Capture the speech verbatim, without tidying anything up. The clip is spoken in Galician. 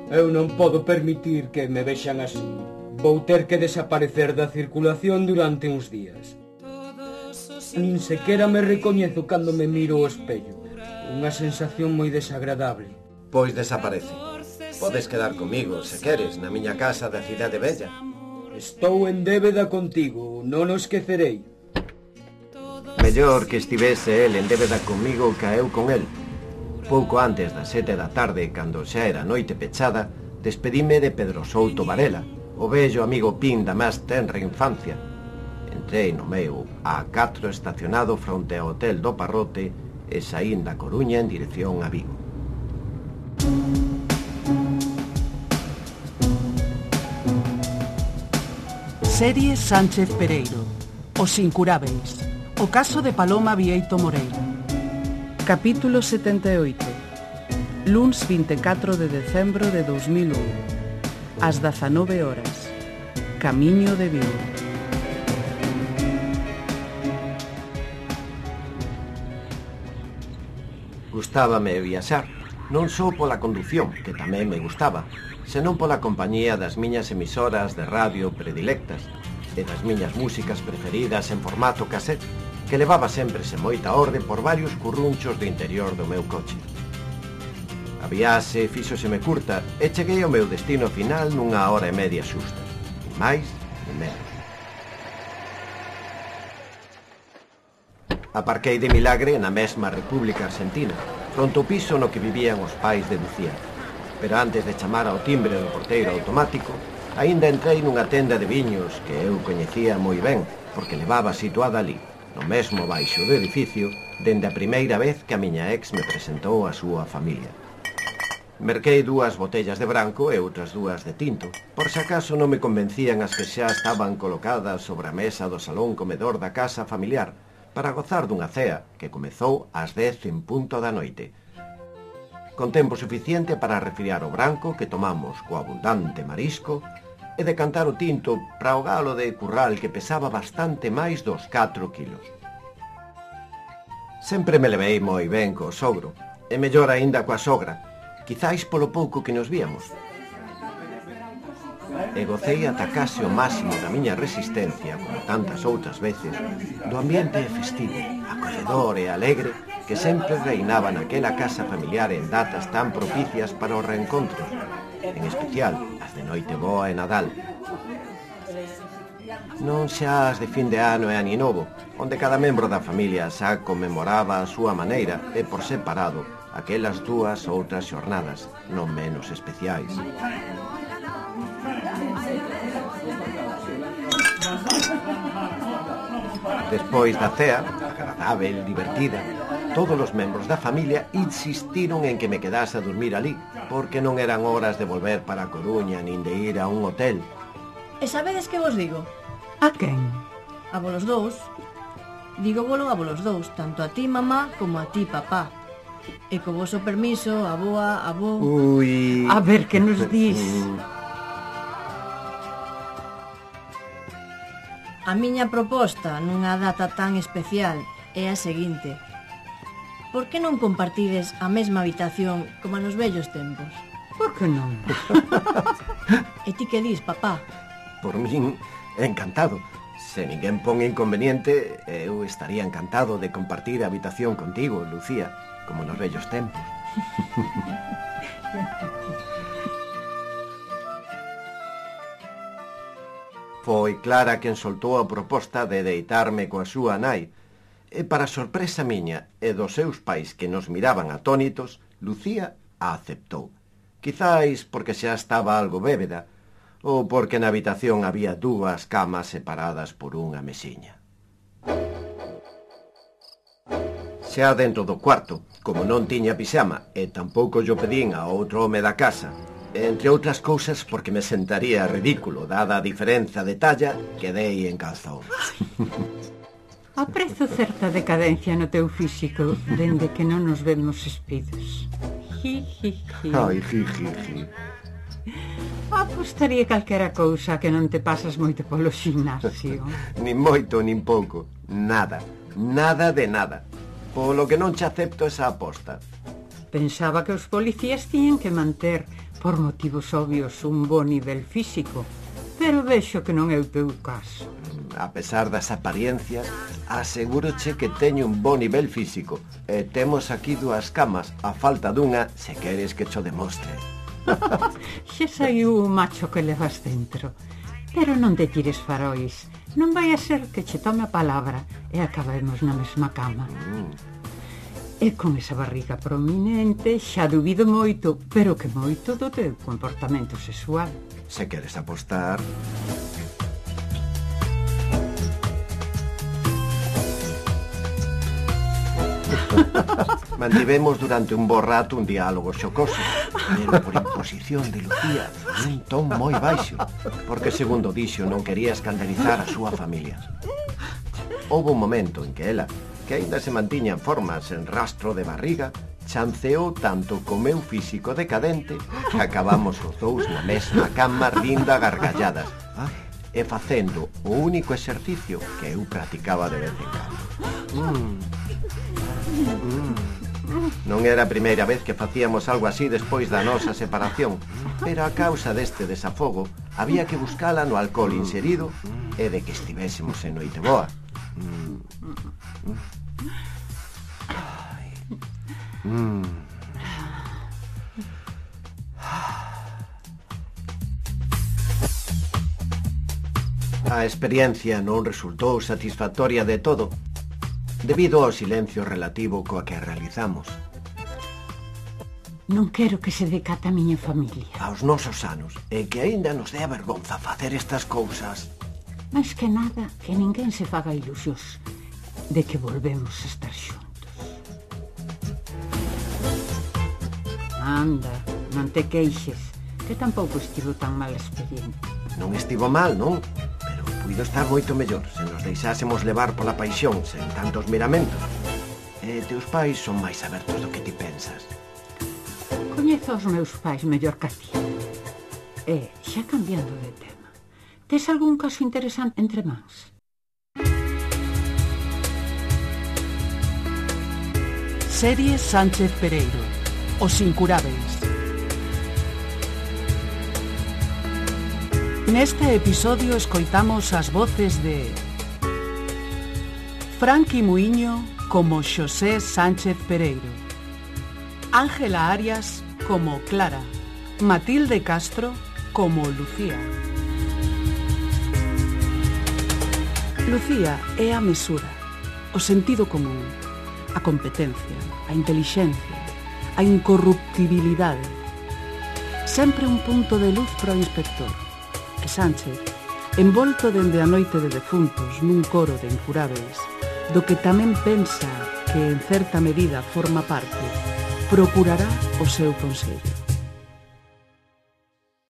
Eu non podo permitir que me vexan así. Vou ter que desaparecer da circulación durante uns días. Nin sequera me recoñezo cando me miro ao espello. Unha sensación moi desagradable. Pois desaparece. Podes quedar comigo, se queres, na miña casa da Cidade Bella. Estou en débeda contigo, non o esquecerei. Mellor que estivese el en débeda comigo ca eu con el. Pouco antes das sete da tarde, cando xa era noite pechada, despedime de Pedro Souto Varela, o vello amigo Pin da máis tenra infancia. Entrei no meu A catro estacionado fronte ao hotel do Parrote e saín da Coruña en dirección a Vigo. Serie Sánchez Pereiro. Os incurábeis. O caso de Paloma Vieito Moreira. Capítulo setenta e oito. Luns vinte e catro de decembro de dos mil un. Ás dezanove horas. Camiño de Vigo. Gustábame viaxar, non só pola condución, que tamén me gustaba, senón pola compañía das miñas emisoras de radio predilectas e das miñas músicas preferidas en formato cassette, que levaba sempre sen moita orde por varios currunchos do interior do meu coche. A viaxe fíxoseme curta e cheguei ao meu destino final nunha hora e media xusta, ni máis ni menos. Aparquei de milagre na mesma República Argentina, fronte ao piso no que vivían os pais de Lucía. Pero antes de chamar ao timbre do porteiro automático, aínda entrei nunha tenda de viños que eu coñecía moi ben, porque levaba situada ali, no mesmo baixo do edificio, dende a primeira vez que a miña ex me presentou a súa familia. Merquei dúas botellas de branco e outras dúas de tinto, por se acaso non me convencían as que xa estaban colocadas sobre a mesa do salón comedor da casa familiar, para gozar dunha cea que comezou ás dez en punto da noite, con tempo suficiente para refriar o branco que tomamos co abundante marisco e decantar o tinto para o galo de curral que pesaba bastante máis dos catro kilos. Sempre me levei moi ben co sogro, e mellor aínda coa sogra, quizáis polo pouco que nos víamos. E gocei ata case o máximo da miña resistencia, como tantas outras veces, do ambiente festivo, acolledor e alegre que sempre reinaba naquela casa familiar en datas tan propicias para os reencontros, en especial as de Noite Boa e Nadal. Non xa as de fin de ano e Ano Novo, onde cada membro da familia xa conmemoraba a súa maneira e por separado aquelas dúas ou outras xornadas non menos especiais. Despois da cea, agradável, divertida, todos os membros da familia insistiron en que me quedase a dormir ali, porque non eran horas de volver para a Coruña nin de ir a un hotel. E sabedes que vos digo? A quen? A volos dous. Digo volo a volos dous, tanto a ti, mamá, como a ti, papá. E co voso permiso, aboa, abó... Ui... A ver, que nos dis? A miña proposta nunha data tan especial é a seguinte. Por que non compartides a mesma habitación como nos vellos tempos? Por que non? E ti que dis, papá? Por min, encantado. Se ninguén pon inconveniente, eu estaría encantado de compartir a habitación contigo, Lucía, como nos vellos tempos. Foi Clara quen soltou a proposta de deitarme coa súa nai, e para sorpresa miña e dos seus pais que nos miraban atónitos, Lucía a aceptou. Quizáis porque xa estaba algo bébeda, ou porque na habitación había dúas camas separadas por unha mesiña. Xa dentro do cuarto, como non tiña pixama e tampouco yo pedín a outro home da casa, entre outras cousas porque me sentaría ridículo dada a diferenza de talla, quedei en calzón. Aprezo certa decadencia no teu físico dende que non nos vemos espidos. Ji, ji, ji. Ai, ji, ji, ji. Apostaría calquera cousa que non te pasas moito polo gimnasio. Nin moito, nin pouco. Nada. Nada de nada. Polo que non che acepto esa aposta. Pensaba que os policías tiñen que manter, por motivos obvios, un bo nivel físico, pero vexo que non é o teu caso. A pesar das apariencias, asegúroche que teño un bo nivel físico. E temos aquí dúas camas, a falta dunha, se queres que cho demostre. Xa saiu o macho que levas dentro. Pero non te tires farois. Non vai a ser que che tome a palabra e acabemos na mesma cama. Mm. E con esa barriga prominente xa dubido moito, pero que moito do teu comportamento sexual. Se queres apostar... Mantivemos durante un bo rato un diálogo xocoso, pero por imposición de Lucía, un ton moi baixo, porque segundo dixo non quería escandalizar a súa familia. Houve un momento en que ela, que aínda se mantiña en forma sen rastro de barriga, chanceou tanto co meu físico decadente que acabamos os dous na mesma cama rindo a gargalladas e facendo o único exercicio que eu practicaba de vez en cando. Mm. Mm. Non era a primeira vez que facíamos algo así despois da nosa separación, pero a causa deste desafogo había que buscala no alcohol inserido e de que estivésemos en Noiteboa. Mm. Mm. A experiencia non resultou satisfactoria de todo, debido ao silencio relativo coa que realizamos. Non quero que se decata a miña familia. Aos nosos anos, e que aínda nos dé a vergonza facer estas cousas. Mais que nada, que ninguén se faga ilusións de que volvemos a estar xuntos. Anda, non te queixes, que tampouco estivo tan mal a experiencia. Non estivo mal, non? Pero puido estar moito mellor se nos deixásemos levar pola paixón sen tantos miramentos. E teus pais son máis abertos do que ti pensas. Coñezo os meus pais mellor que a ti. E, xa cambiando de tema, tes algún caso interesante entre mans? Serie Sánchez Pereiro, Os Incurábeis. Neste episodio escoitamos as voces de Franqui Muiño como Xosé Sánchez Pereiro, Ángela Arias como Clara, Matilde Castro como Lucía. Lucía é a mesura, o sentido común, a competencia, a intelixencia, a incorruptibilidade. Sempre un punto de luz para o inspector. E Sánchez, envolto dende a noite de defuntos nun coro de incurábeis, do que tamén pensa que en certa medida forma parte, procurará o seu consello.